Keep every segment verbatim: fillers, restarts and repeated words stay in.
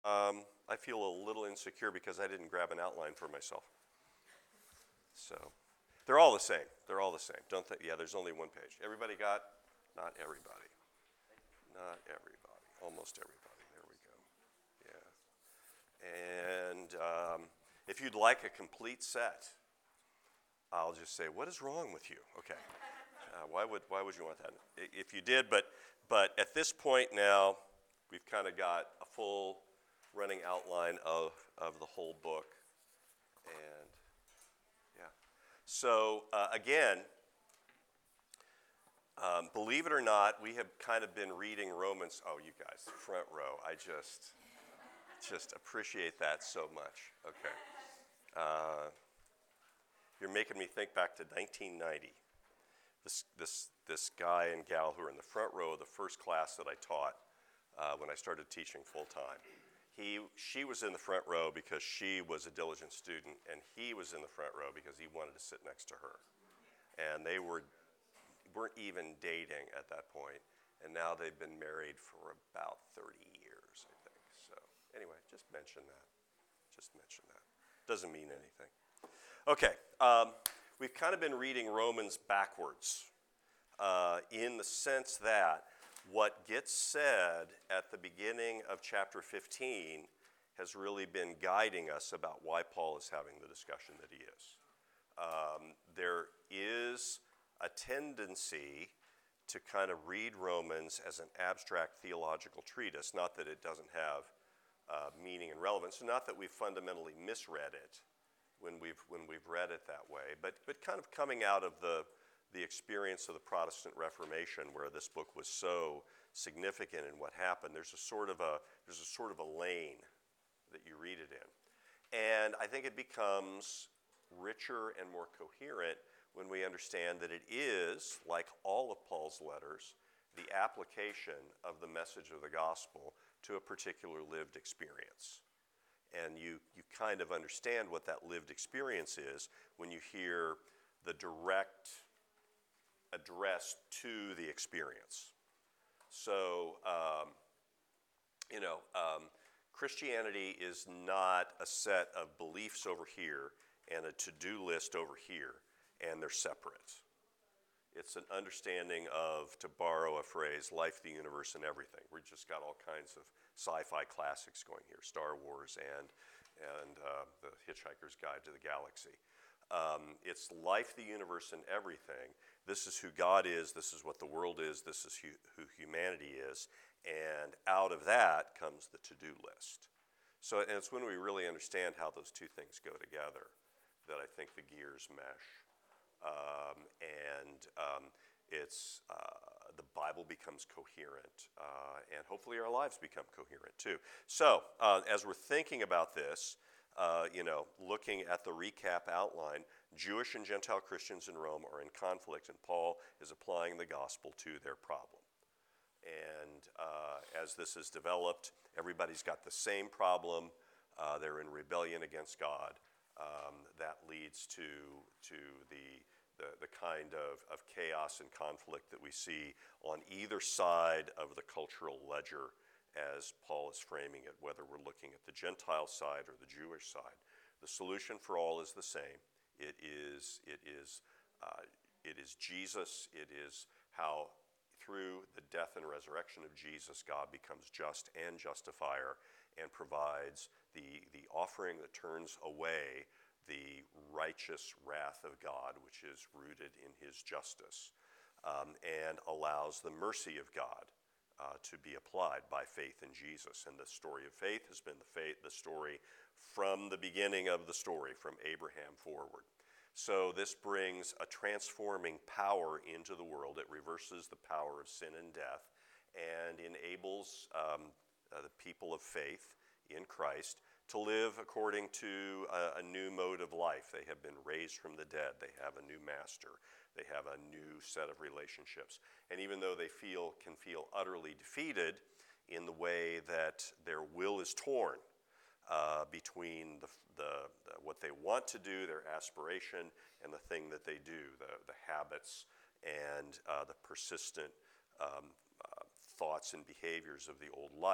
um, I feel a little insecure because I didn't grab an outline for myself. So they're all the same. They're all the same. Don't think, yeah, there's only one page. Everybody got? Not everybody. Not everybody. Almost everybody. There we go. Yeah. And um, if you'd like a complete set, I'll just say, what is wrong with you? Okay. Uh, why would why would you want that? If you did, but but at this point now, we've kind of got a full running outline of, of the whole book. And yeah. So uh, again, um, believe it or not, we have kind of been reading Romans. Oh, you guys, front row. I just just appreciate that so much. Okay. Uh, you're making me think back to nineteen ninety. This, this, this guy and gal who were in the front row of the first class that I taught uh, when I started teaching full-time. He, she was in the front row because she was a diligent student, and he was in the front row because he wanted to sit next to her. And they were, weren't even dating at that point, and now they've been married for about thirty years, I think. So anyway, just mention that. Just mention that. Doesn't mean anything. Okay. Um, We've kind of been reading Romans backwards uh, in the sense that what gets said at the beginning of chapter fifteen has really been guiding us about why Paul is having the discussion that he is. Um, there is a tendency to kind of read Romans as an abstract theological treatise, not that it doesn't have uh, meaning and relevance, not that we've fundamentally misread it when we've when we've read it that way, but but kind of coming out of the the experience of the Protestant Reformation, where this book was so significant in what happened. There's a sort of a there's a sort of a lane that you read it in, and I think it becomes richer and more coherent when we understand that it is, like all of Paul's letters, the application of the message of the gospel to a particular lived experience. And you, you kind of understand what that lived experience is when you hear the direct address to the experience. So, um, you know, um, Christianity is not a set of beliefs over here and a to-do list over here, and they're separate. It's an understanding of, to borrow a phrase, life, the universe, and everything. We've just got all kinds of sci-fi classics going here, Star Wars and, and uh, The Hitchhiker's Guide to the Galaxy. Um, it's life, the universe, and everything. This is who God is. This is what the world is. This is who, who humanity is. And out of that comes the to-do list. So and it's when we really understand how those two things go together that I think the gears mesh. Um, and um, it's uh, the Bible becomes coherent, uh, and hopefully our lives become coherent too. So uh, as we're thinking about this, uh, you know, looking at the recap outline, Jewish and Gentile Christians in Rome are in conflict, and Paul is applying the gospel to their problem. And uh, as this is developed, everybody's got the same problem. Uh, they're in rebellion against God. Um, that leads to to the the, the kind of, of chaos and conflict that we see on either side of the cultural ledger as Paul is framing it, whether we're looking at the Gentile side or the Jewish side. The solution for all is the same. It is it is uh, it is Jesus. It is how through the death and resurrection of Jesus, God becomes just and justifier and provides the, the offering that turns away the righteous wrath of God, which is rooted in his justice, um, and allows the mercy of God uh, to be applied by faith in Jesus. And the story of faith has been the, faith, the story from the beginning of the story, from Abraham forward. So this brings a transforming power into the world. It reverses the power of sin and death and enables um, uh, the people of faith in Christ to live according to a, a new mode of life. They have been raised from the dead. They have a new master. They have a new set of relationships. And even though they feel can feel utterly defeated in the way that their will is torn uh, between the, the, the what they want to do, their aspiration, and the thing that they do, the, the habits and uh, the persistent um, uh, thoughts and behaviors of the old life,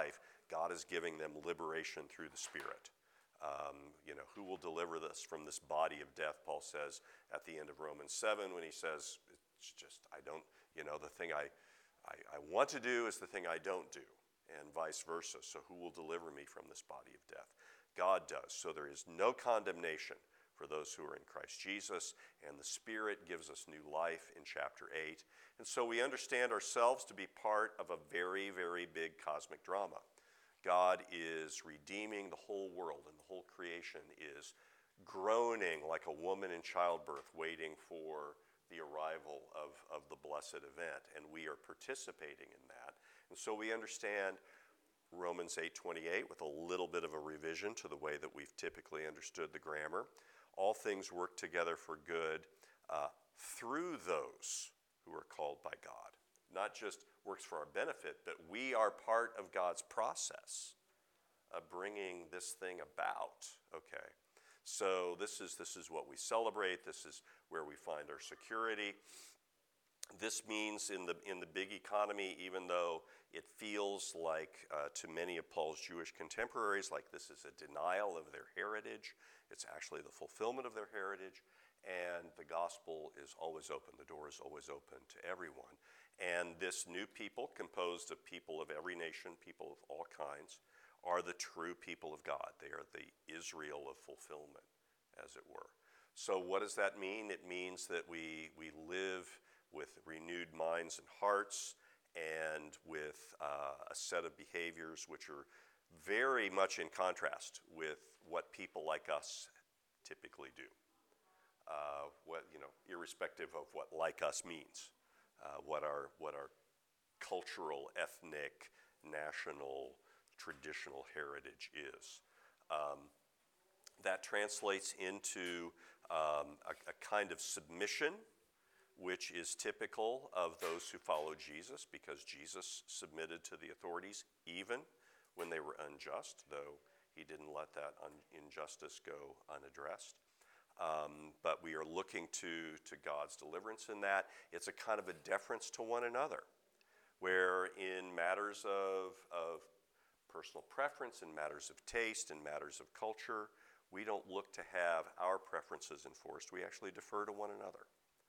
God is giving them liberation through the Spirit. Um, you know, who will deliver us from this body of death, Paul says at the end of Romans seven when he says, it's just, I don't, you know, the thing I, I, I want to do is the thing I don't do, and vice versa. So who will deliver me from this body of death? God does. So there is no condemnation for those who are in Christ Jesus, and the Spirit gives us new life in chapter eight. And so we understand ourselves to be part of a very, very big cosmic drama. God is redeeming the whole world, and the whole creation is groaning like a woman in childbirth waiting for the arrival of, of the blessed event, and we are participating in that. And so we understand Romans eight twenty-eight with a little bit of a revision to the way that we've typically understood the grammar. All things work together for good uh, through those who are called by God. Not just works for our benefit, but we are part of God's process of bringing this thing about, okay? So this is, this is what we celebrate. This is where we find our security. This means in the, in the big economy, even though it feels like uh, to many of Paul's Jewish contemporaries, like this is a denial of their heritage, it's actually the fulfillment of their heritage, and the gospel is always open. The door is always open to everyone. And this new people, composed of people of every nation, people of all kinds, are the true people of God. They are the Israel of fulfillment, as it were. So what does that mean? It means that we, we live with renewed minds and hearts, and with uh, a set of behaviors which are very much in contrast with what people like us typically do. Uh, what, you know, irrespective of what like us means, uh, what our what our cultural, ethnic, national, traditional heritage is. Um, that translates into um, a, a kind of submission, which is typical of those who follow Jesus, because Jesus submitted to the authorities even when they were unjust, though he didn't let that un- injustice go unaddressed. Um, but we are looking to, to God's deliverance in that. It's a kind of a deference to one another, where in matters of, of personal preference, in matters of taste, in matters of culture, we don't look to have our preferences enforced. We actually defer to one another.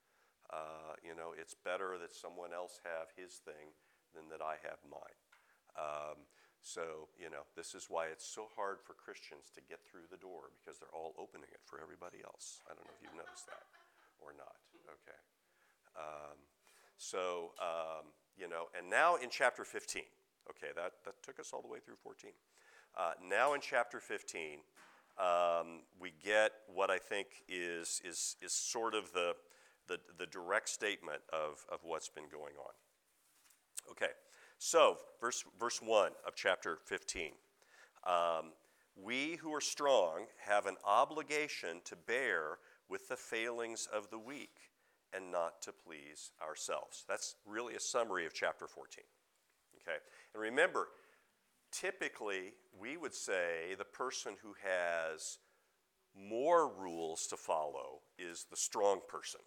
Uh, you know, it's better that someone else have his thing than that I have mine. Um, so, you know, this is why it's so hard for Christians to get through the door, because they're all opening it for everybody else. I don't know if you've noticed that or not. Okay. Um, so, um, you know, and now in chapter fifteen, okay, that, that took us all the way through fourteen. Uh, now in chapter fifteen, um, we get what I think is, is, is sort of the, the, the direct statement of, of what's been going on. Okay. So, verse, verse one of chapter fifteen. Um, we who are strong have an obligation to bear with the failings of the weak and not to please ourselves. That's really a summary of chapter fourteen. Okay? And remember, typically we would say the person who has more rules to follow is the strong person.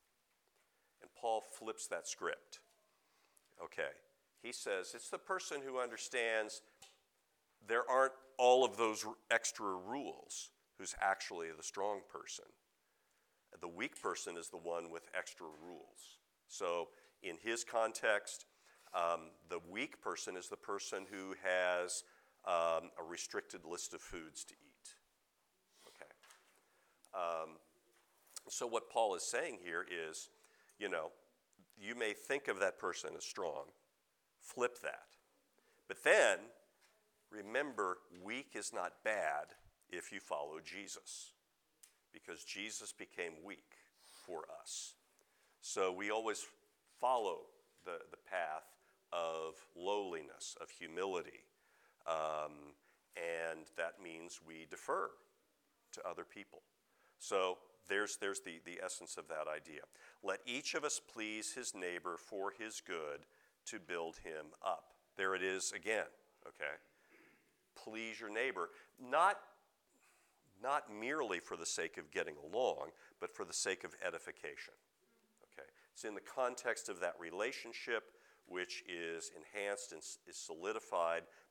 And Paul flips that script. Okay? He says it's the person who understands there aren't all of those extra rules who's actually the strong person. The weak person is the one with extra rules. So in his context, um, the weak person is the person who has um, a restricted list of foods to eat. Okay. Um, so what Paul is saying here is, you know, you may think of that person as strong. Flip that. But then, remember, weak is not bad if you follow Jesus, because Jesus became weak for us. So we always follow the, the path of lowliness, of humility, um, and that means we defer to other people. So there's, there's the, the essence of that idea. Let each of us please his neighbor for his good, to build him up. There it is again, okay? Please your neighbor, not, not merely for the sake of getting along, but for the sake of edification, okay? It's in the context of that relationship which is enhanced and is solidified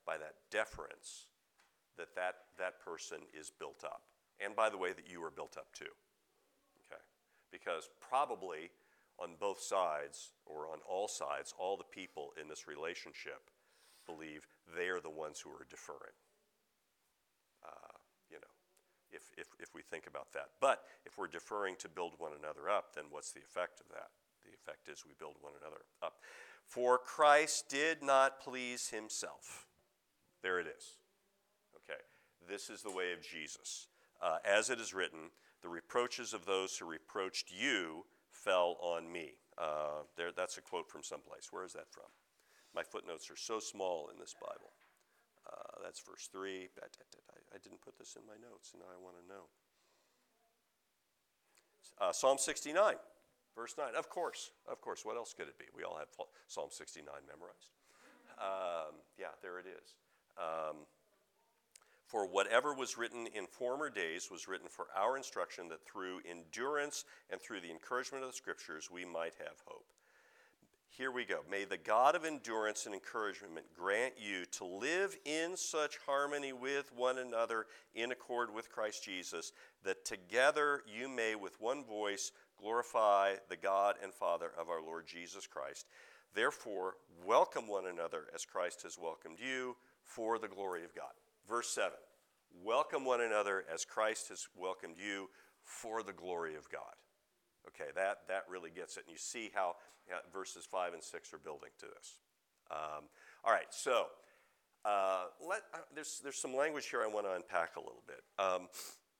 by that deference, that that, that person is built up. And by the way, that you are built up too. Okay? Because probably on both sides, or on all sides, all the people in this relationship believe they are the ones who are deferring. Uh, you know, if, if, if we think about that. But if we're deferring to build one another up, then what's the effect of that? The effect is we build one another up. For Christ did not please himself. There it is. Okay, this is the way of Jesus. Uh, as it is written, the reproaches of those who reproached you fell on me. Uh, there, that's a quote from someplace. Where is that from? My footnotes are so small in this Bible. Uh, that's verse three. I, I, I didn't put this in my notes, and now I want to know. Uh, Psalm sixty-nine, verse nine. Of course, of course. What else could it be? We all have Psalm sixty-nine memorized. Um, yeah, there it is. Um, For whatever was written in former days was written for our instruction, that through endurance and through the encouragement of the Scriptures we might have hope. Here we go. May the God of endurance and encouragement grant you to live in such harmony with one another in accord with Christ Jesus, that together you may with one voice glorify the God and Father of our Lord Jesus Christ. Therefore, welcome one another as Christ has welcomed you for the glory of God. Verse seven, welcome one another as Christ has welcomed you for the glory of God. Okay, that, that really gets it. And you see how yeah, verses five and six are building to this. Um, all right, so uh, let, uh, there's, there's some language here I want to unpack a little bit. Um,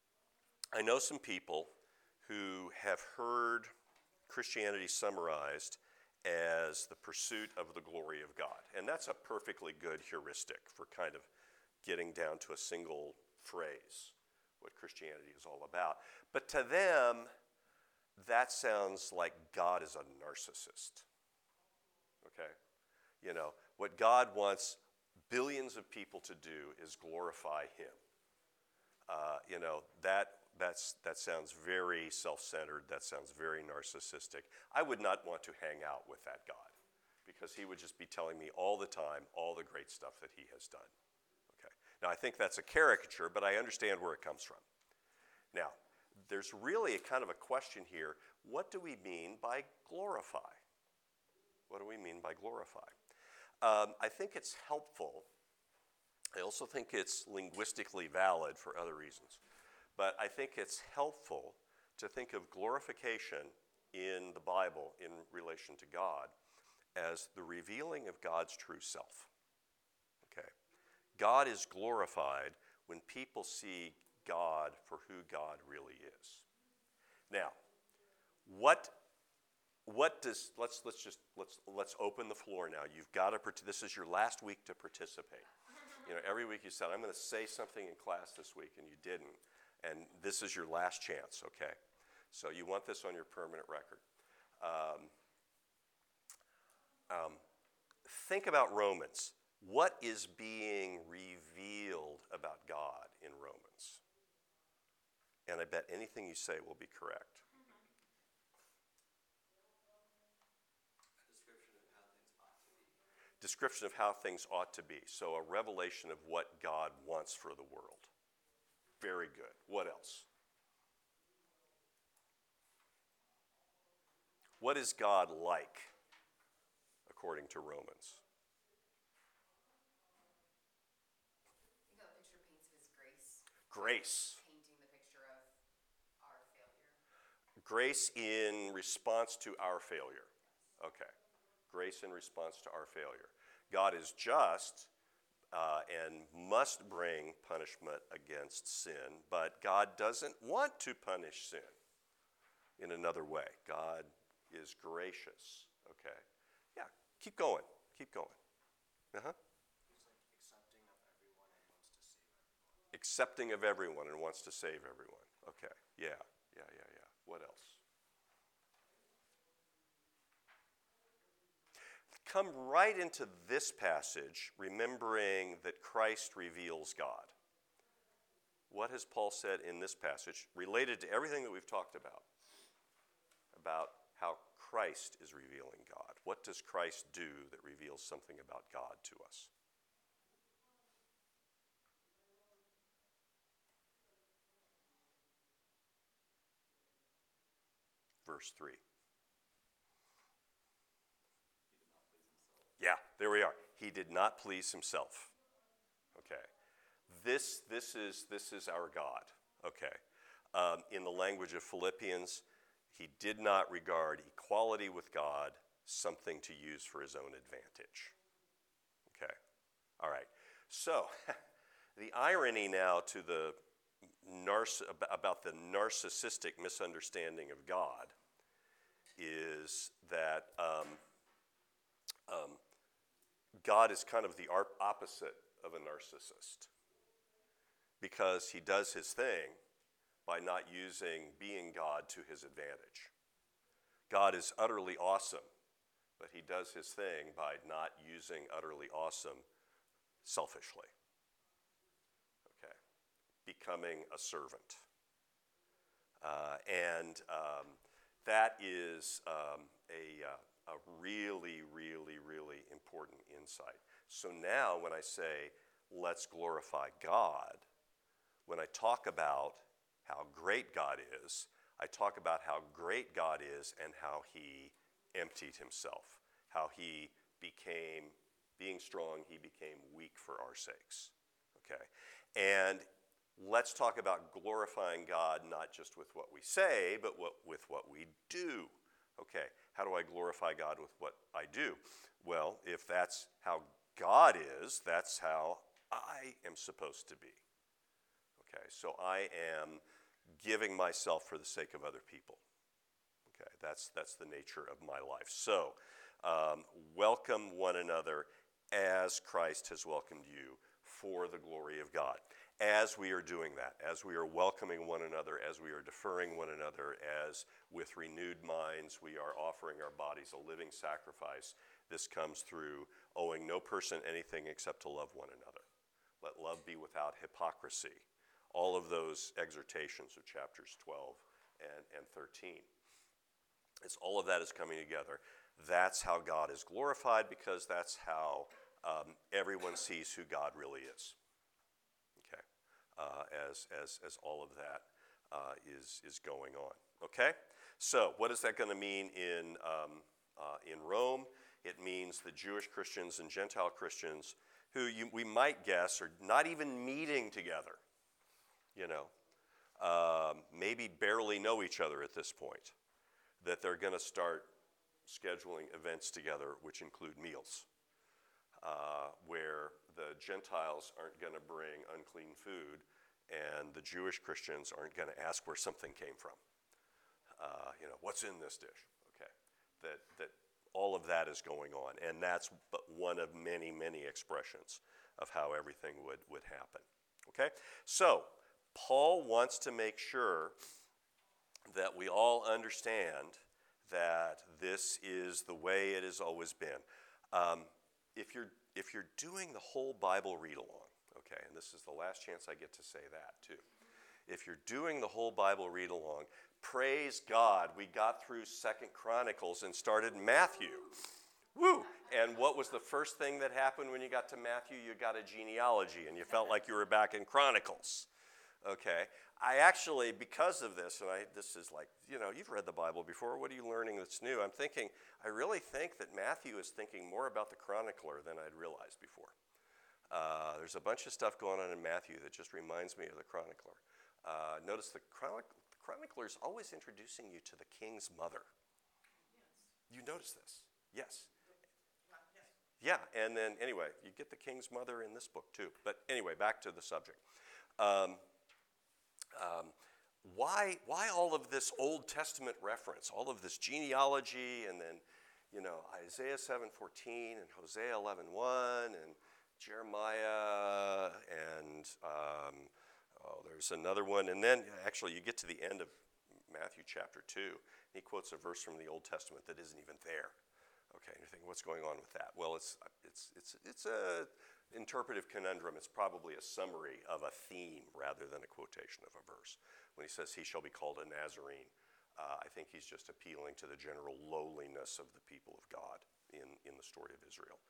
I know some people who have heard Christianity summarized as the pursuit of the glory of God. And that's a perfectly good heuristic for kind of getting down to a single phrase, what Christianity is all about. But to them, that sounds like God is a narcissist. Okay? You know, what God wants billions of people to do is glorify him. Uh, you know, that that's that sounds very self-centered. That sounds very narcissistic. I would not want to hang out with that God, because he would just be telling me all the time all the great stuff that he has done. Okay. Now, I think that's a caricature, but I understand where it comes from. Now, there's really a kind of a question here. What do we mean by glorify? What do we mean by glorify? Um, I think it's helpful. I also think it's linguistically valid for other reasons. But I think it's helpful to think of glorification in the Bible in relation to God as the revealing of God's true self. Okay. God is glorified when people see God for who God really is. Now, what what does let's let's just let's let's open the floor now. You've got to this is your last week to participate. You know, every week you said, I'm going to say something in class this week, and you didn't. And this is your last chance, okay? So you want this on your permanent record. Um, um, think about Romans. What is being revealed about God in Romans? And I bet anything you say will be correct. Description of how things ought to be. So a revelation of what God wants for the world. Very good. What else? What is God like, according to Romans? I think that picture paints of his grace. Grace. Painting the picture of our failure. Grace in response to our failure. Okay. Grace in response to our failure. God is just uh, and must bring punishment against sin, but God doesn't want to punish sin in another way. God is gracious. Okay. Yeah, keep going. Keep going. Uh-huh. He's like accepting of everyone and wants to save everyone. Accepting of everyone and wants to save everyone. Okay. Yeah, yeah, yeah, yeah. What else? Come right into this passage, remembering that Christ reveals God. What has Paul said in this passage, related to everything that we've talked about, about how Christ is revealing God? What does Christ do that reveals something about God to us? verse three. Yeah, there we are. He did not please himself. Okay. This, this, is, this is our God. Okay. Um, in the language of Philippians, he did not regard equality with God something to use for his own advantage. Okay. All right. So, the irony now to the narciss- about the narcissistic misunderstanding of God is that um, um, God is kind of the opposite of a narcissist, because he does his thing by not using being God to his advantage. God is utterly awesome, but he does his thing by not using utterly awesome selfishly. Okay, becoming a servant. Uh, and um, that is um, a, uh, a really, really, really important insight. So now when I say, let's glorify God, when I talk about how great God is, I talk about how great God is and how he emptied himself, how he became, being strong, he became weak for our sakes. Okay? And let's talk about glorifying God not just with what we say, but what, with what we do. Okay, how do I glorify God with what I do? Well, if that's how God is, that's how I am supposed to be. Okay, so I am giving myself for the sake of other people. Okay, that's that's the nature of my life. So, um, welcome one another as Christ has welcomed you for the glory of God. As we are doing that, as we are welcoming one another, as we are deferring one another, as with renewed minds we are offering our bodies a living sacrifice, this comes through owing no person anything except to love one another. Let love be without hypocrisy. All of those exhortations of chapters twelve and, and thirteen. It's all of that is coming together. That's how God is glorified, because that's how um, everyone sees who God really is. Okay, uh, as, as, as all of that uh, is, is going on. Okay, so what is that going to mean in, um, uh, in Rome? It means the Jewish Christians and Gentile Christians who you, we might guess are not even meeting together. You know, um, maybe barely know each other at this point, that they're going to start scheduling events together which include meals, uh, where the Gentiles aren't going to bring unclean food and the Jewish Christians aren't going to ask where something came from. Uh, you know, what's in this dish? Okay, that, that all of that is going on, and that's but one of many, many expressions of how everything would, would happen. Okay, so Paul wants to make sure that we all understand that this is the way it has always been. Um, if you're if you're doing the whole Bible read-along, okay, and this is the last chance I get to say that too. If you're doing the whole Bible read-along, praise God, we got through Second Chronicles and started Matthew. Woo! And what was the first thing that happened when you got to Matthew? You got a genealogy, and you felt like you were back in Chronicles. Okay, I actually, because of this, and I, this is like, you know, you've read the Bible before. What are you learning that's new? I'm thinking, I really think that Matthew is thinking more about the chronicler than I'd realized before. Uh, there's a bunch of stuff going on in Matthew that just reminds me of the chronicler. Uh, notice the, chronic, the chronicler is always introducing you to the king's mother. Yes. You notice this? Yes. Yeah, and then anyway, you get the king's mother in this book too. But anyway, back to the subject. Um, Um, why, why all of this Old Testament reference, all of this genealogy, and then, you know, Isaiah seven fourteen and Hosea eleven one and Jeremiah, and um, oh, there's another one. And then actually you get to the end of Matthew chapter two, and he quotes a verse from the Old Testament that isn't even there. Okay, and you're thinking, what's going on with that? Well, it's, it's, it's, it's a interpretive conundrum. It's probably a summary of a theme rather than a quotation of a verse. When he says he shall be called a Nazarene, uh, I think he's just appealing to the general lowliness of the people of God in, in the story of Israel.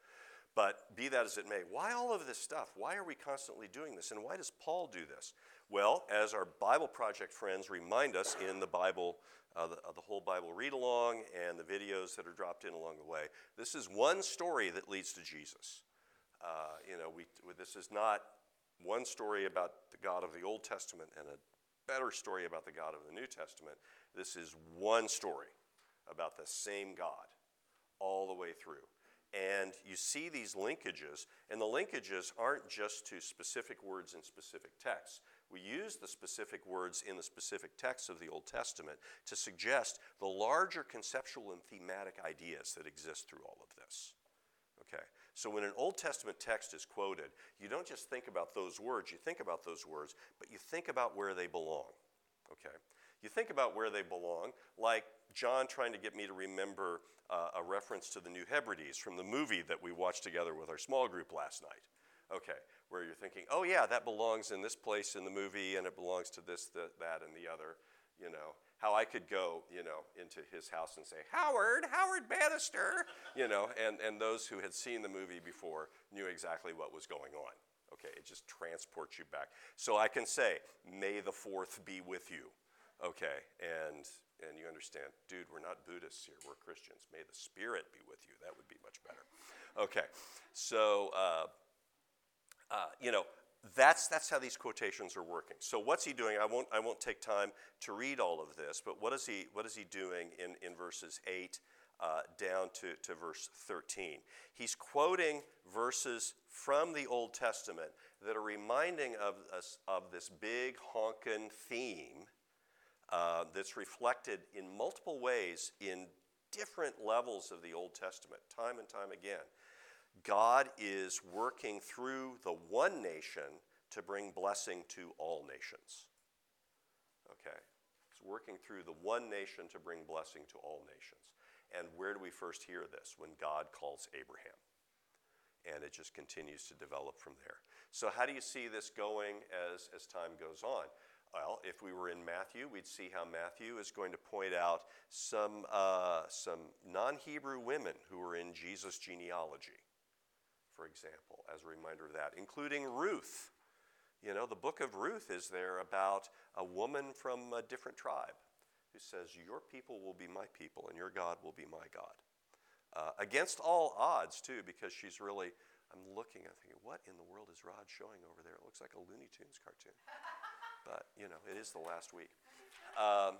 But be that as it may, why all of this stuff? Why are we constantly doing this? And why does Paul do this? Well, as our Bible Project friends remind us in the Bible, uh, the, uh, the whole Bible read-along and the videos that are dropped in along the way, this is one story that leads to Jesus. Uh, you know, we, this is not one story about the God of the Old Testament and a better story about the God of the New Testament. This is one story about the same God all the way through. And you see these linkages, and the linkages aren't just to specific words in specific texts. We use the specific words in the specific texts of the Old Testament to suggest the larger conceptual and thematic ideas that exist through all of this. Okay, so when an Old Testament text is quoted, you don't just think about those words, you think about those words, but you think about where they belong. Okay, you think about where they belong, like John trying to get me to remember uh, a reference to the New Hebrides from the movie that we watched together with our small group last night. Okay, where you're thinking, oh yeah, that belongs in this place in the movie, and it belongs to this, the, that, and the other. You know, how I could go, you know, into his house and say, Howard, Howard Bannister, you know, and, and those who had seen the movie before knew exactly what was going on. Okay, it just transports you back. So I can say, may the fourth be with you. Okay, and and you understand, dude, we're not Buddhists here, we're Christians. May the Spirit be with you. That would be much better. Okay, so, uh, uh, you know, that's that's how these quotations are working. So what's he doing? I won't I won't take time to read all of this, but what is he what is he doing in, in verses eight uh, down to, to verse thirteen? He's quoting verses from the Old Testament that are reminding of us of this big honkin' theme Uh, that's reflected in multiple ways in different levels of the Old Testament, time and time again. God is working through the one nation to bring blessing to all nations. Okay? He's working through the one nation to bring blessing to all nations. And where do we first hear this? When God calls Abraham. And it just continues to develop from there. So how do you see this going as, as time goes on? Well, if we were in Matthew, we'd see how Matthew is going to point out some, uh, some non-Hebrew women who were in Jesus' genealogy, for example, as a reminder of that, including Ruth. You know, the book of Ruth is there about a woman from a different tribe who says, your people will be my people and your God will be my God. Uh, against all odds, too, because she's really, I'm looking, I'm thinking, what in the world is Rod showing over there? It looks like a Looney Tunes cartoon. But, you know, it is the last week. Um,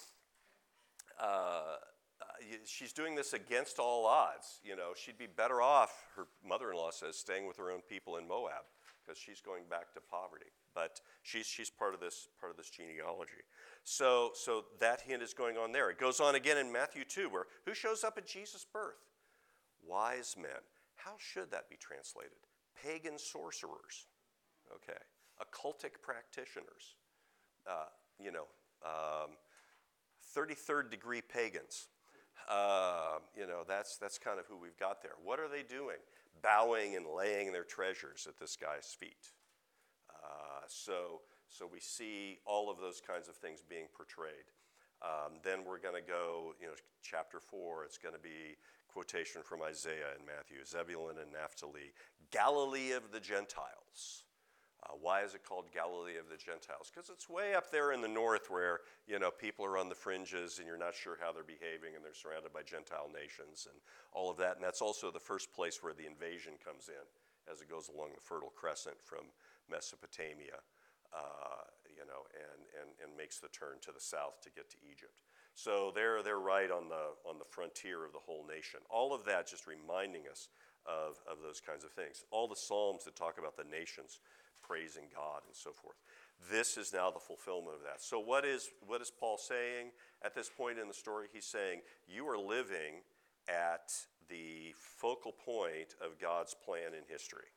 uh, she's doing this against all odds. You know, she'd be better off, her mother-in-law says, staying with her own people in Moab, because she's going back to poverty. But she's she's part of this part of this genealogy. So so that hint is going on there. It goes on again in Matthew two, where who shows up at Jesus' birth? Wise men. How should that be translated? Pagan sorcerers. Okay. Occultic practitioners. Uh, you know, um, thirty-third degree pagans. Uh, you know, that's that's kind of who we've got there. What are they doing? Bowing and laying their treasures at this guy's feet. Uh, so, so we see all of those kinds of things being portrayed. Um, then we're going to go, you know, chapter four. It's going to be quotation from Isaiah and Matthew, Zebulun and Naphtali, Galilee of the Gentiles. Uh, why is it called Galilee of the Gentiles? Because it's way up there in the north where, you know, people are on the fringes and you're not sure how they're behaving and they're surrounded by Gentile nations and all of that. And that's also the first place where the invasion comes in as it goes along the Fertile Crescent from Mesopotamia, uh, you know, and, and, and makes the turn to the south to get to Egypt. So they're, they're right on the, on the frontier of the whole nation. All of that just reminding us of, of those kinds of things. All the Psalms that talk about the nations praising God and so forth. This is now the fulfillment of that. So what is what is Paul saying at this point in the story? He's saying you are living at the focal point of God's plan in history.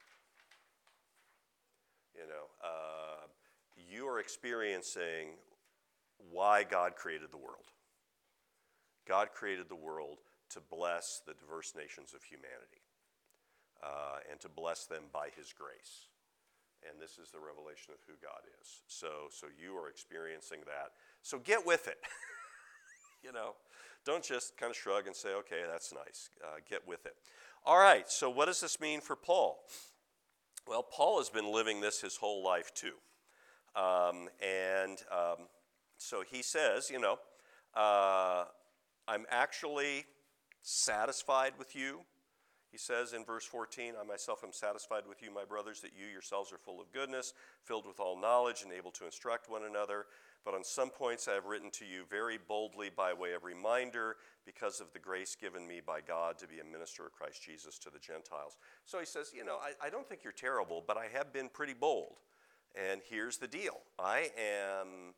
You know, uh, you are experiencing why God created the world. God created the world to bless the diverse nations of humanity uh, and to bless them by his grace. And this is the revelation of who God is. So, so you are experiencing that. So get with it. You know, don't just kind of shrug and say, okay, that's nice. Uh, get with it. All right, so what does this mean for Paul? Well, Paul has been living this his whole life too. Um, and um, so he says, you know, uh, I'm actually satisfied with you. He says in verse fourteen, I myself am satisfied with you, my brothers, that you yourselves are full of goodness, filled with all knowledge, and able to instruct one another. But on some points I have written to you very boldly by way of reminder, because of the grace given me by God to be a minister of Christ Jesus to the Gentiles. So he says, you know, I, I don't think you're terrible, but I have been pretty bold. And here's the deal. I am,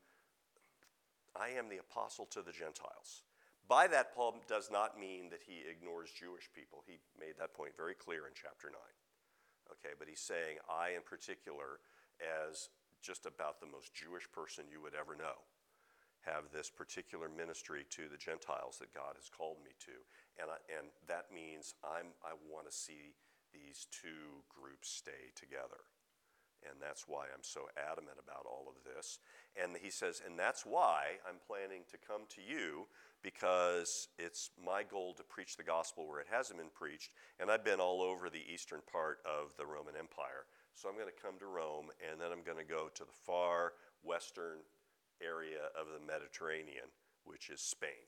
I am the apostle to the Gentiles. By that, Paul does not mean that he ignores Jewish people. He made that point very clear in chapter nine. Okay, but he's saying, I in particular, as just about the most Jewish person you would ever know, have this particular ministry to the Gentiles that God has called me to. And, I, and that means I'm, I want to see these two groups stay together. And that's why I'm so adamant about all of this. And he says, and that's why I'm planning to come to you, because it's my goal to preach the gospel where it hasn't been preached. And I've been all over the eastern part of the Roman Empire. So I'm going to come to Rome, and then I'm going to go to the far western area of the Mediterranean, which is Spain.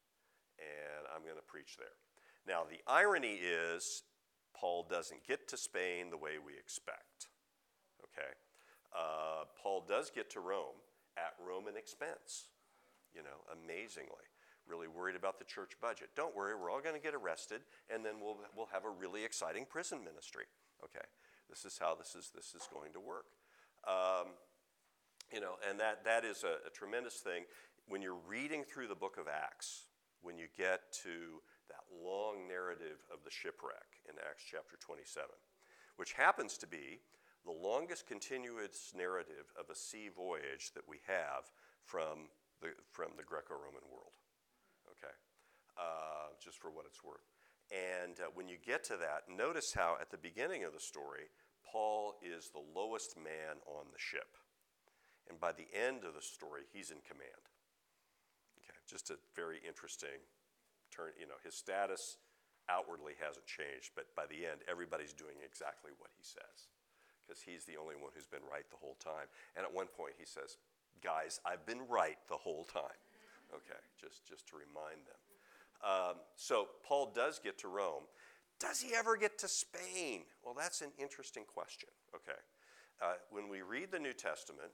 And I'm going to preach there. Now, the irony is, Paul doesn't get to Spain the way we expect. Okay? Uh, Paul does get to Rome at Roman expense, you know, amazingly. Really worried about the church budget. Don't worry, we're all going to get arrested, and then we'll we'll have a really exciting prison ministry. Okay, this is how this is this is going to work. Um, you know, and that that is a, a tremendous thing when you're reading through the book of Acts. When you get to that long narrative of the shipwreck in Acts chapter twenty-seven, which happens to be the longest continuous narrative of a sea voyage that we have from the from the Greco-Roman world. Okay, uh, just for what it's worth. And uh, when you get to that, notice how at the beginning of the story, Paul is the lowest man on the ship. And by the end of the story, he's in command. Okay, just a very interesting turn. You know, his status outwardly hasn't changed, but by the end, everybody's doing exactly what he says, because he's the only one who's been right the whole time. And at one point he says, guys, I've been right the whole time. Okay, just, just to remind them. Um, so Paul does get to Rome. Does he ever get to Spain? Well, that's an interesting question. Okay, uh, when we read the New Testament,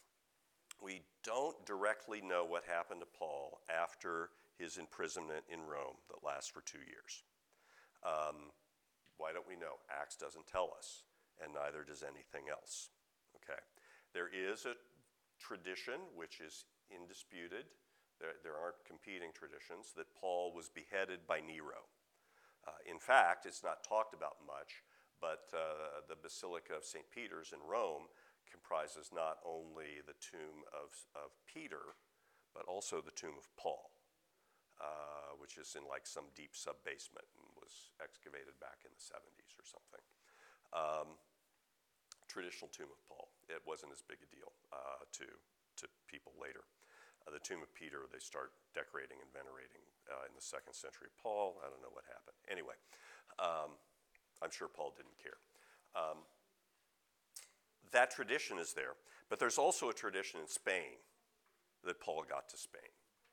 we don't directly know what happened to Paul after his imprisonment in Rome that lasts for two years. Um, why don't we know? Acts doesn't tell us, and neither does anything else. Okay, there is a tradition which is indisputed. There, there aren't competing traditions, that Paul was beheaded by Nero. Uh, in fact, it's not talked about much, but uh, the Basilica of Saint Peter's in Rome comprises not only the tomb of, of Peter, but also the tomb of Paul, uh, which is in like some deep sub-basement and was excavated back in the seventies or something. Um, traditional tomb of Paul. It wasn't as big a deal uh, to, to people later. Uh, the tomb of Peter, they start decorating and venerating uh, in the second century. Paul, I don't know what happened. Anyway, um, I'm sure Paul didn't care. Um, that tradition is there, but there's also a tradition in Spain that Paul got to Spain.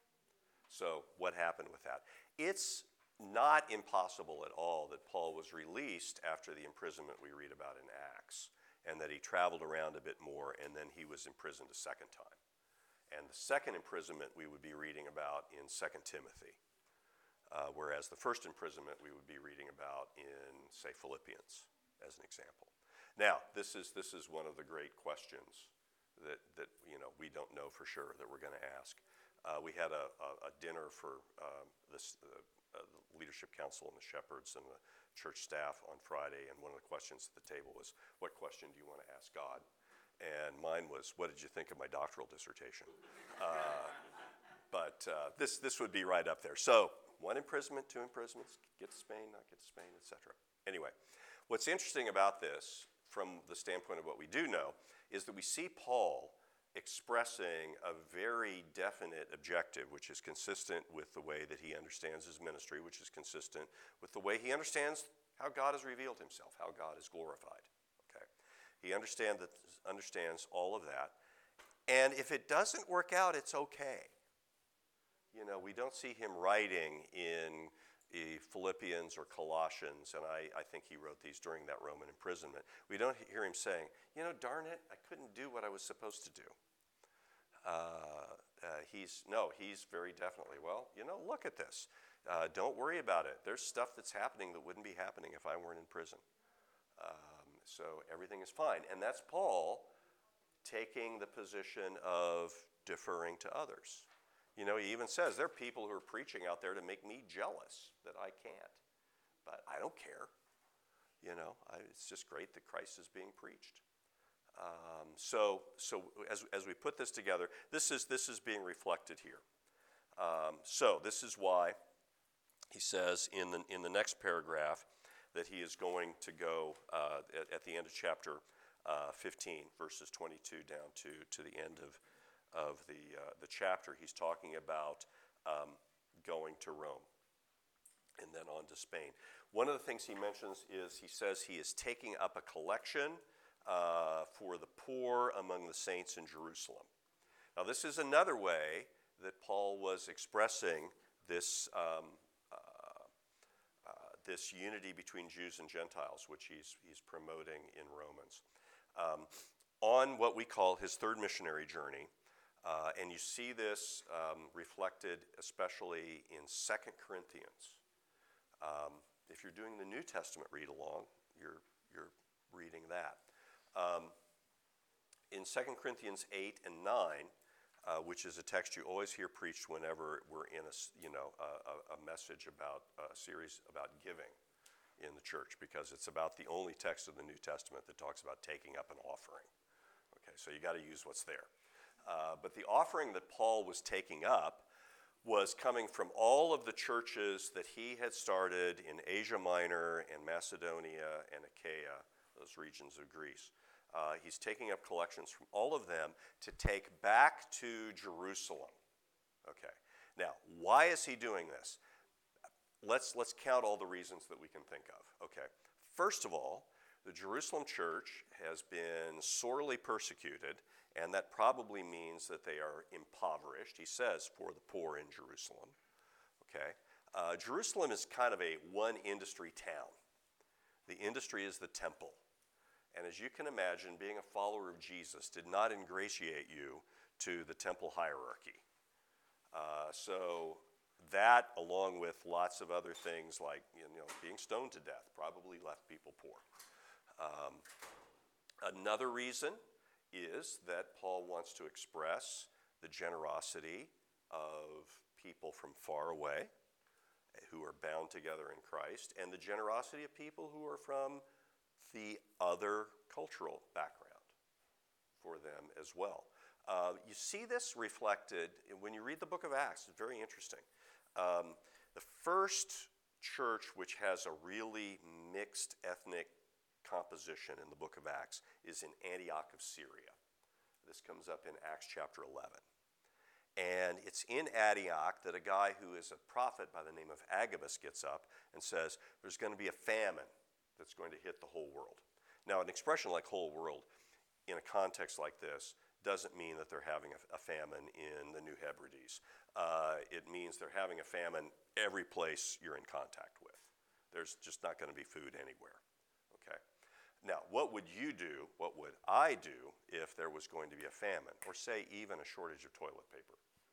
So what happened with that? It's not impossible at all that Paul was released after the imprisonment we read about in Acts, and that he traveled around a bit more, and then he was imprisoned a second time. And the second imprisonment we would be reading about in Second Timothy, uh, whereas the first imprisonment we would be reading about in, say, Philippians, as an example. Now, this is this is one of the great questions that, that you know, we don't know for sure that we're going to ask. Uh, we had a, a, a dinner for um, this, uh, uh, the Leadership Council and the shepherds and the church staff on Friday, and one of the questions at the table was, what question do you want to ask God? And mine was, what did you think of my doctoral dissertation? Uh, but uh, this this would be right up there. So one imprisonment, two imprisonments, get to Spain, not get to Spain, et cetera. Anyway, what's interesting about this, from the standpoint of what we do know, is that we see Paul expressing a very definite objective, which is consistent with the way that he understands his ministry, which is consistent with the way he understands how God has revealed himself, how God is glorified. Okay, he understand that, understands all of that. And if it doesn't work out, it's okay. You know, we don't see him writing in uh, Philippians or Colossians, and I, I think he wrote these during that Roman imprisonment. We don't hear him saying, you know, darn it, I couldn't do what I was supposed to do. Uh, uh, he's, no, he's very definitely, well, you know, look at this. Uh, don't worry about it. There's stuff that's happening that wouldn't be happening if I weren't in prison. Um, so everything is fine. And that's Paul taking the position of deferring to others. You know, he even says there are people who are preaching out there to make me jealous that I can't. But I don't care. You know, I, it's just great that Christ is being preached. Um, so so as, as we put this together, this is, this is being reflected here. Um, so this is why he says in the, in the next paragraph that he is going to go uh, at, at the end of chapter uh, fifteen, verses twenty-two down to, to the end of of the, uh, the chapter. He's talking about um, going to Rome and then on to Spain. One of the things he mentions is he says he is taking up a collection uh, for the poor among the saints in Jerusalem. Now, this is another way that Paul was expressing this, um, uh, uh, this unity between Jews and Gentiles, which he's, he's promoting in Romans. Um, on what we call his third missionary journey, Uh, and you see this um, reflected especially in Second Corinthians. Um, if you're doing the New Testament read-along, you're, you're reading that. Um, in Second Corinthians eight and nine, uh, which is a text you always hear preached whenever we're in a, you know, a, a message about a series about giving in the church, because it's about the only text of the New Testament that talks about taking up an offering. Okay, so you got to use what's there. Uh, but the offering that Paul was taking up was coming from all of the churches that he had started in Asia Minor and Macedonia and Achaia, those regions of Greece. Uh, he's taking up collections from all of them to take back to Jerusalem. Okay. Now, why is he doing this? Let's, let's count all the reasons that we can think of. Okay. First of all, the Jerusalem church has been sorely persecuted, and that probably means that they are impoverished. He says, for the poor in Jerusalem. Okay. Uh, Jerusalem is kind of a one-industry town. The industry is the temple. And as you can imagine, being a follower of Jesus did not ingratiate you to the temple hierarchy. Uh, so that, along with lots of other things like you know, being stoned to death, probably left people poor. Um, another reason is that Paul wants to express the generosity of people from far away who are bound together in Christ, and the generosity of people who are from the other cultural background for them as well. Uh, you see this reflected when you read the book of Acts. It's very interesting. Um, the first church which has a really mixed ethnic composition in the book of Acts is in Antioch of Syria. This comes up in Acts chapter eleven. And it's in Antioch that a guy who is a prophet by the name of Agabus gets up and says, there's going to be a famine that's going to hit the whole world. Now, an expression like whole world in a context like this doesn't mean that they're having a, a famine in the New Hebrides. Uh, it means they're having a famine every place you're in contact with. There's just not going to be food anywhere. Okay. Now, what would you do, what would I do if there was going to be a famine, or say even a shortage of toilet paper?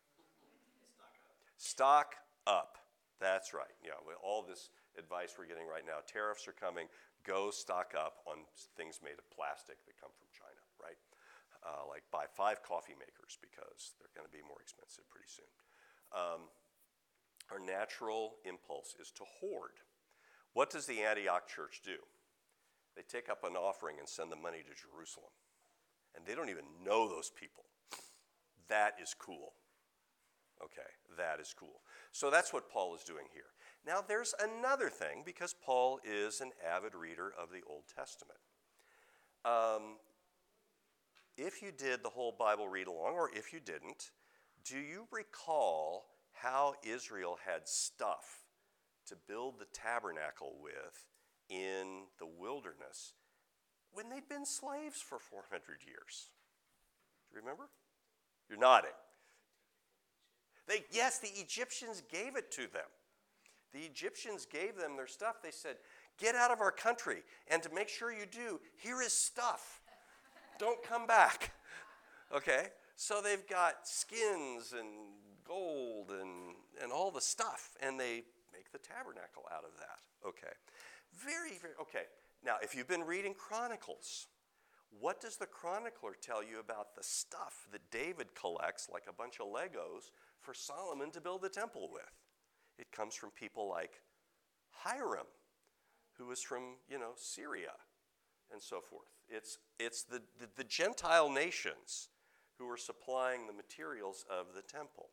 Stock up. That's right. Yeah, with all this advice we're getting right now, tariffs are coming. Go stock up on things made of plastic that come from China, right? Uh, like buy five coffee makers because they're going to be more expensive pretty soon. Um, our natural impulse is to hoard. What does the Antioch church do? They take up an offering and send the money to Jerusalem. And they don't even know those people. That is cool. Okay, that is cool. So that's what Paul is doing here. Now there's another thing, because Paul is an avid reader of the Old Testament. Um, if you did the whole Bible read along, or if you didn't, do you recall how Israel had stuff to build the tabernacle with in the wilderness when they'd been slaves for four hundred years? Do you remember? You're nodding. They, yes, the Egyptians gave it to them. The Egyptians gave them their stuff. They said, get out of our country, and to make sure you do, here is stuff. Don't come back. Okay? So they've got skins and gold and, and all the stuff, and they make the tabernacle out of that. Okay. Very, very, okay. Now, if you've been reading Chronicles, what does the chronicler tell you about the stuff that David collects, like a bunch of Legos, for Solomon to build the temple with? It comes from people like Hiram, who is from, you know, Syria, and so forth. It's, it's the, the, the Gentile nations who are supplying the materials of the temple.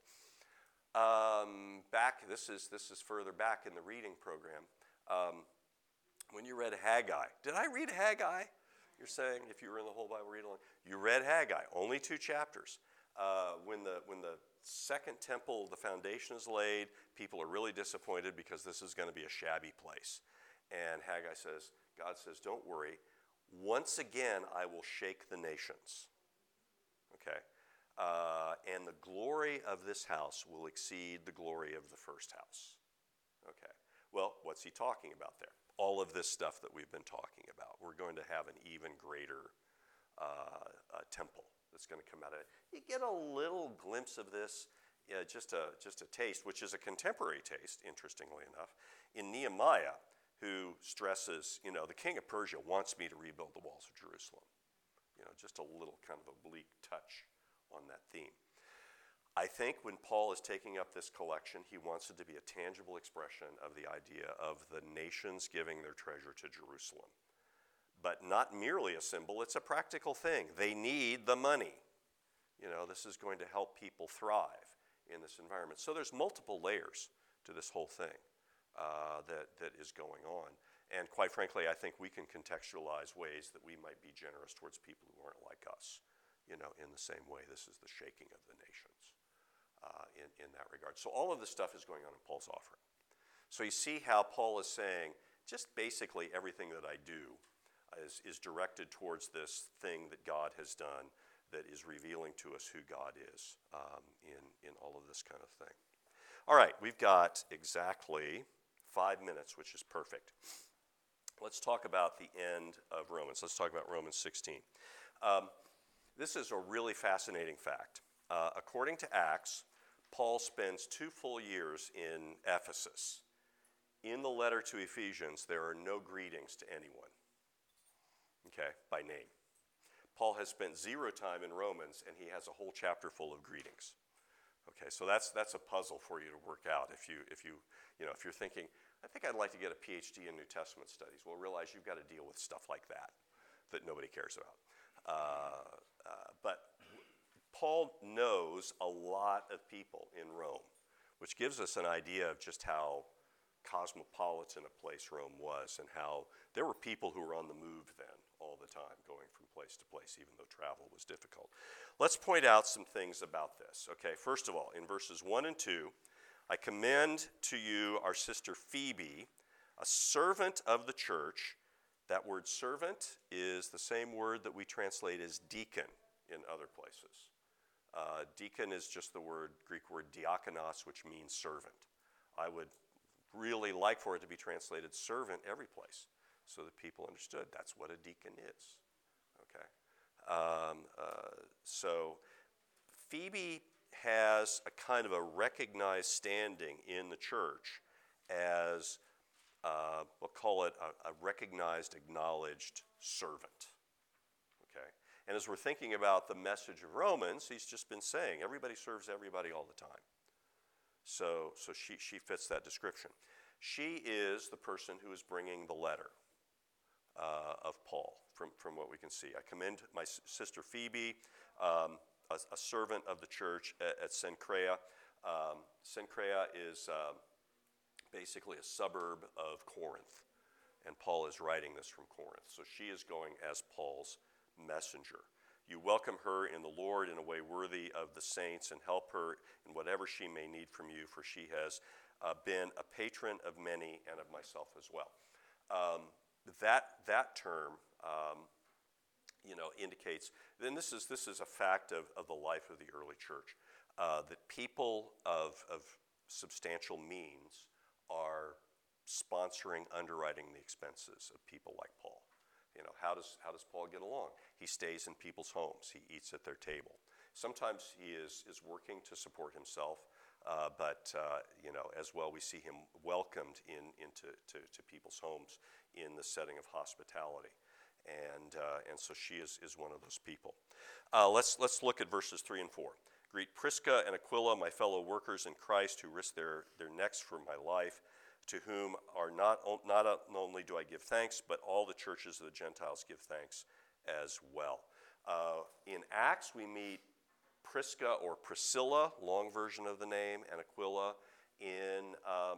Um, back, this is, this is further back in the reading program. Um, when you read Haggai, did I read Haggai? You're saying, if you were in the whole Bible read along, you read Haggai, only two chapters. Uh, when the when the second temple, the foundation is laid, people are really disappointed because this is going to be a shabby place. And Haggai says, God says, don't worry. Once again, I will shake the nations. Okay? Uh, and the glory of this house will exceed the glory of the first house. Okay. Well, what's he talking about there? All of this stuff that we've been talking about. We're going to have an even greater uh, uh, temple that's going to come out of it. You get a little glimpse of this, uh, just a just a taste, which is a contemporary taste, interestingly enough, in Nehemiah, who stresses, you know, the king of Persia wants me to rebuild the walls of Jerusalem. You know, just a little kind of oblique touch on that theme. I think when Paul is taking up this collection, he wants it to be a tangible expression of the idea of the nations giving their treasure to Jerusalem. But not merely a symbol, it's a practical thing. They need the money. You know, this is going to help people thrive in this environment. So there's multiple layers to this whole thing uh, that, that is going on. And quite frankly, I think we can contextualize ways that we might be generous towards people who aren't like us, you know, in the same way. This is the shaking of the nations uh, in, in that regard. So all of this stuff is going on in Paul's offering. So you see how Paul is saying, just basically everything that I do is, is directed towards this thing that God has done that is revealing to us who God is um, in, in all of this kind of thing. All right, we've got exactly five minutes, which is perfect. Let's talk about the end of Romans. Let's talk about Romans sixteen. Um, this is a really fascinating fact. Uh, according to Acts, Paul spends two full years in Ephesus. In the letter to Ephesians, there are no greetings to anyone, okay, by name. Paul has spent zero time in Romans, and he has a whole chapter full of greetings. Okay, so that's that's a puzzle for you to work out if you if you you know if you're thinking, I think I'd like to get a P H D in New Testament studies. Well, realize you've got to deal with stuff like that that nobody cares about. Uh, uh, but Paul knows a lot of people in Rome, which gives us an idea of just how cosmopolitan a place Rome was, and how there were people who were on the move then all the time, going from place to place, even though travel was difficult. Let's point out some things about this. Okay, first of all, in verses one and two, I commend to you our sister Phoebe, a servant of the church. That word servant is the same word that we translate as deacon in other places. Uh, deacon is just the word, Greek word diakonos, which means servant. I would really like for it to be translated servant every place, so that people understood that's what a deacon is. Okay, um, uh, so Phoebe has a kind of a recognized standing in the church as, uh, we'll call it a, a recognized, acknowledged servant. Okay, and as we're thinking about the message of Romans, he's just been saying everybody serves everybody all the time. So, so she, she fits that description. She is the person who is bringing the letter uh, of Paul, from, from what we can see. I commend my s- sister Phoebe, um, a, a servant of the church at, at Cenchrea. Um, Cenchrea is uh, basically a suburb of Corinth, and Paul is writing this from Corinth. So she is going as Paul's messenger. you welcome her in the Lord in a way worthy of the saints, and help her in whatever she may need from you, for she has uh, been a patron of many and of myself as well. Um, that, that term, um, you know, indicates, then this is, this is a fact of, of the life of the early church, uh, that people of, of substantial means are sponsoring, underwriting the expenses of people like Paul. You know, how does, how does Paul get along? He stays in people's homes. He eats at their table. Sometimes he is, is working to support himself, uh, but, uh, you know, as well we see him welcomed in, into to, to people's homes in the setting of hospitality. And, uh, and so she is, is one of those people. Uh, let's, let's look at verses three and four. Greet Prisca and Aquila, my fellow workers in Christ, who risked their, their necks for my life, to whom are not, not only do I give thanks, but all the churches of the Gentiles give thanks as well. Uh, in Acts, we meet Prisca or Priscilla, long version of the name, and Aquila in, um,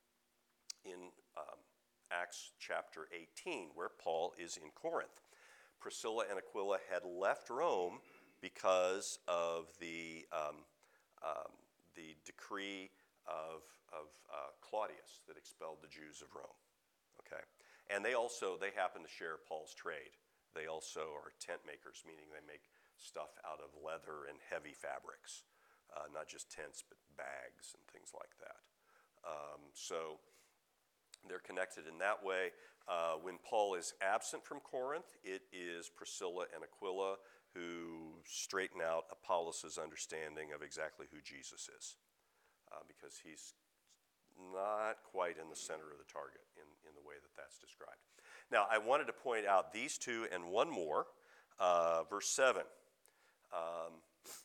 in um, Acts chapter eighteen, where Paul is in Corinth. Priscilla and Aquila had left Rome because of the, um, um, the decree of, of uh, Claudius that expelled the Jews of Rome, okay? And they also, they happen to share Paul's trade. They also are tent makers, meaning they make stuff out of leather and heavy fabrics, uh, not just tents, but bags and things like that. Um, so they're connected in that way. Uh, when Paul is absent from Corinth, it is Priscilla and Aquila who straighten out Apollos' understanding of exactly who Jesus is. Uh, because he's not quite in the center of the target in, in the way that that's described. Now, I wanted to point out these two and one more. Uh, verse seven. Um,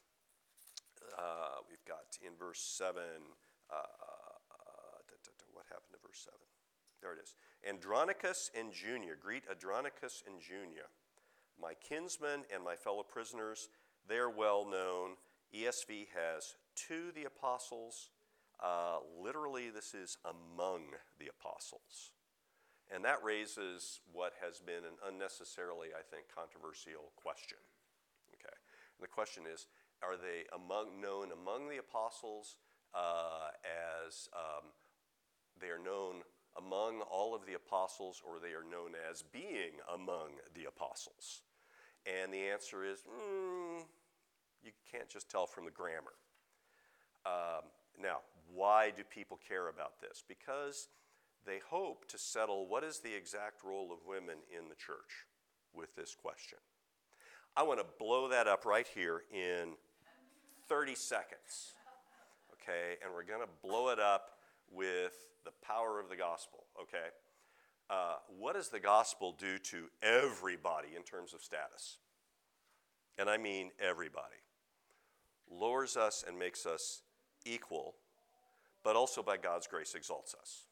uh, we've got in verse seven, uh, uh, da, da, da, what happened to verse seven? There it is. Andronicus and Junia, greet Andronicus and Junia, my kinsmen and my fellow prisoners. They are well known. E S V has to the apostles. Uh, literally, this is among the apostles. And that raises what has been an unnecessarily, I think, controversial question. Okay. And the question is, are they among, known among the apostles uh, as um, they are known among all of the apostles, or they are known as being among the apostles? And the answer is, mm, you can't just tell from the grammar. Um, now, why do people care about this? Because they hope to settle what is the exact role of women in the church with this question. I want to blow that up right here in thirty seconds, okay? And we're going to blow it up with the power of the gospel, okay? Uh, what does the gospel do to everybody in terms of status? And I mean everybody. Lowers us and makes us equal, but also by God's grace exalts us.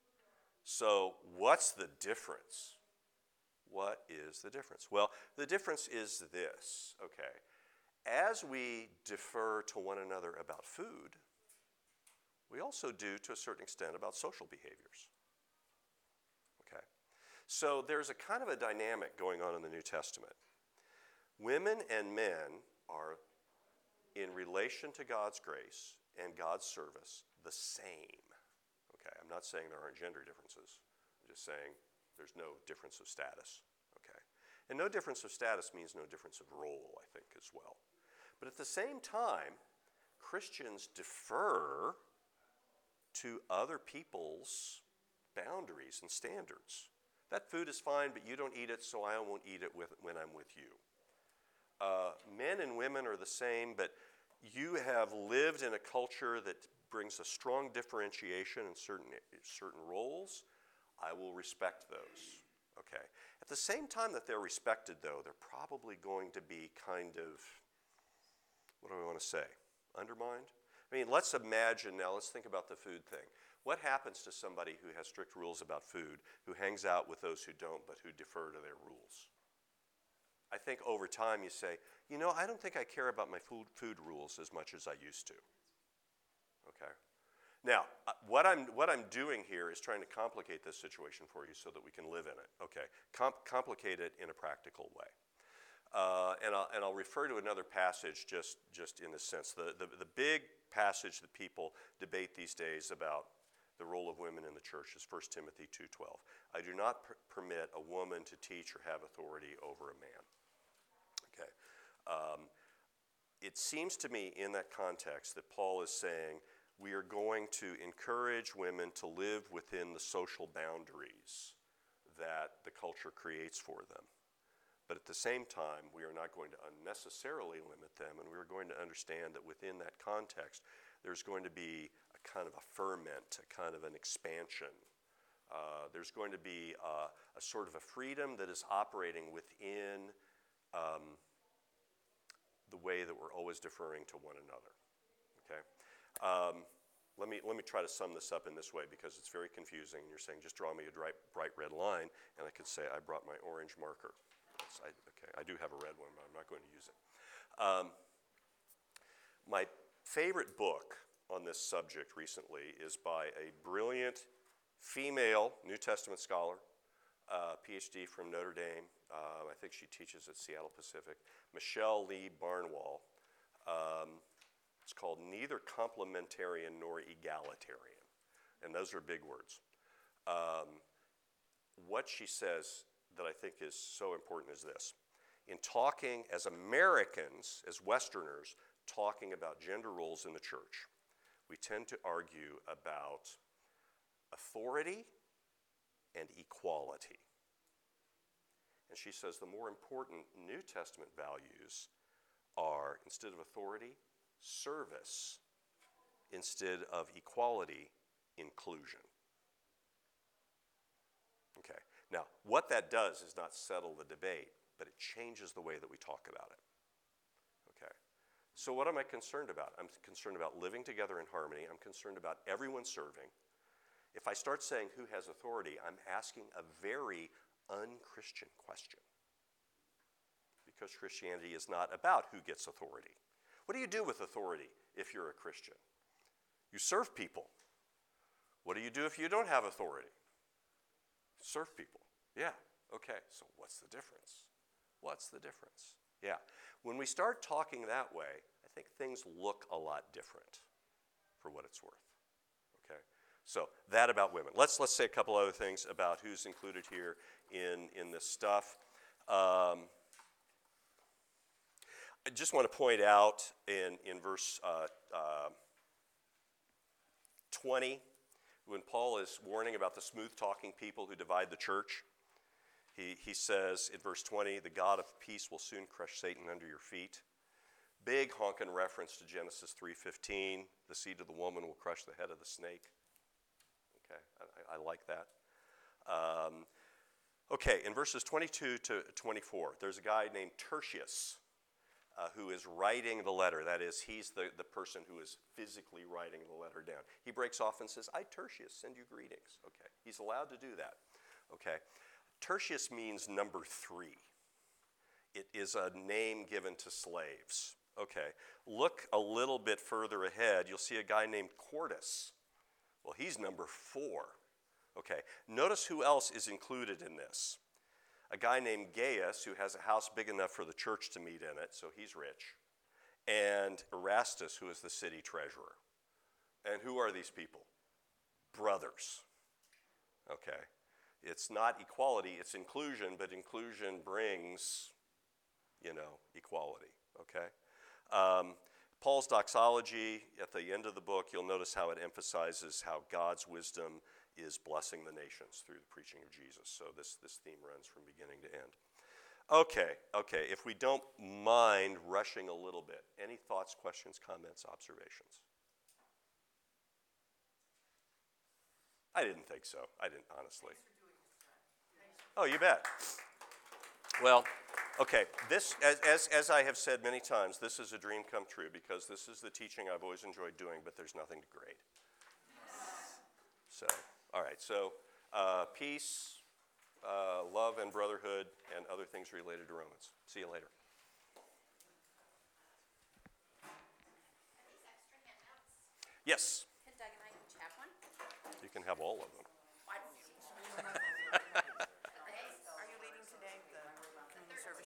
So what's the difference? What is the difference? Well, the difference is this, okay? As we defer to one another about food, we also do to a certain extent about social behaviors, okay? So there's a kind of a dynamic going on in the New Testament. Women and men are, in relation to God's grace and God's service, the same. Okay, I'm not saying there aren't gender differences. I'm just saying there's no difference of status. Okay, and no difference of status means no difference of role, I think, as well. But at the same time, Christians defer to other people's boundaries and standards. That food is fine, but you don't eat it, so I won't eat it with, when I'm with you. Uh, men and women are the same, but you have lived in a culture that brings a strong differentiation in certain, certain roles. I will respect those, okay? At the same time that they're respected, though, they're probably going to be kind of, what do I want to say, undermined? I mean, let's imagine now, let's think about the food thing. What happens to somebody who has strict rules about food, who hangs out with those who don't, but who defer to their rules? I think over time you say, you know, I don't think I care about my food, food rules as much as I used to. Okay? Now, uh, what I'm, what I'm doing here is trying to complicate this situation for you so that we can live in it. Okay? Com- complicate it in a practical way. Uh, and, I'll, and I'll refer to another passage just, just in this sense. The, the, the big passage that people debate these days about the role of women in the church is First Timothy two twelve. I do not per- permit a woman to teach or have authority over a man. Okay. Um, it seems to me in that context that Paul is saying we are going to encourage women to live within the social boundaries that the culture creates for them. But at the same time, we are not going to unnecessarily limit them, and we are going to understand that within that context, there's going to be a kind of a ferment, a kind of an expansion. Uh, there's going to be a, a sort of a freedom that is operating within um, the way that we're always deferring to one another. Okay? Um, let me, let me try to sum this up in this way because it's very confusing. And you're saying, just draw me a bright, bright red line, and I could say, I brought my orange marker. I, okay, I do have a red one, but I'm not going to use it. Um, my favorite book on this subject recently is by a brilliant female New Testament scholar, uh, P H D from Notre Dame. Uh, I think she teaches at Seattle Pacific, Michelle Lee Barnwell. Um, it's called Neither Complementarian Nor Egalitarian, and those are big words. Um, what she says that I think is so important is this. In talking as Americans, as Westerners, talking about gender roles in the church, we tend to argue about authority and equality. And she says the more important New Testament values are, instead of authority, service. Instead of equality, inclusion. Okay. Now, what that does is not settle the debate, but it changes the way that we talk about it. Okay. So what am I concerned about? I'm concerned about living together in harmony. I'm concerned about everyone serving. If I start saying who has authority, I'm asking a very un-Christian question. Because Christianity is not about who gets authority. What do you do with authority if you're a Christian? You serve people. What do you do if you don't have authority? Serve people. Yeah, okay, so what's the difference? What's the difference? Yeah, when we start talking that way, I think things look a lot different for what it's worth. Okay, so that about women. Let's let's say a couple other things about who's included here in, in this stuff. Um, I just want to point out in, in verse uh, uh, twenty, when Paul is warning about the smooth-talking people who divide the church, he, he says in verse twenty, the God of peace will soon crush Satan under your feet. Big honking reference to Genesis three fifteen, the seed of the woman will crush the head of the snake. Okay, I, I like that. Um, okay, in verses twenty-two to twenty-four, there's a guy named Tertius uh, who is writing the letter. That is, he's the, the person who is physically writing the letter down. He breaks off and says, I, Tertius, send you greetings. Okay, he's allowed to do that. Okay, Tertius means number three. It is a name given to slaves. Okay, look a little bit further ahead. You'll see a guy named Quartus. Well, he's number four. Okay, notice who else is included in this. A guy named Gaius, who has a house big enough for the church to meet in it, so he's rich. And Erastus, who is the city treasurer. And who are these people? Brothers. Okay, it's not equality, it's inclusion, but inclusion brings, you know, equality. Okay. Um, Paul's doxology, at the end of the book, you'll notice how it emphasizes how God's wisdom is blessing the nations through the preaching of Jesus. So this, this theme runs from beginning to end. Okay, okay, if we don't mind rushing a little bit, any thoughts, questions, comments, observations? I didn't think so. I didn't, honestly. Oh, you bet. Well, okay, this, as, as, as I have said many times, this is a dream come true because this is the teaching I've always enjoyed doing, but there's nothing to grade. So, all right, so uh, peace, uh, love, and brotherhood, and other things related to Romans. See you later. Are these extra handouts? Yes, Can Doug and I each have one? you can have all of them.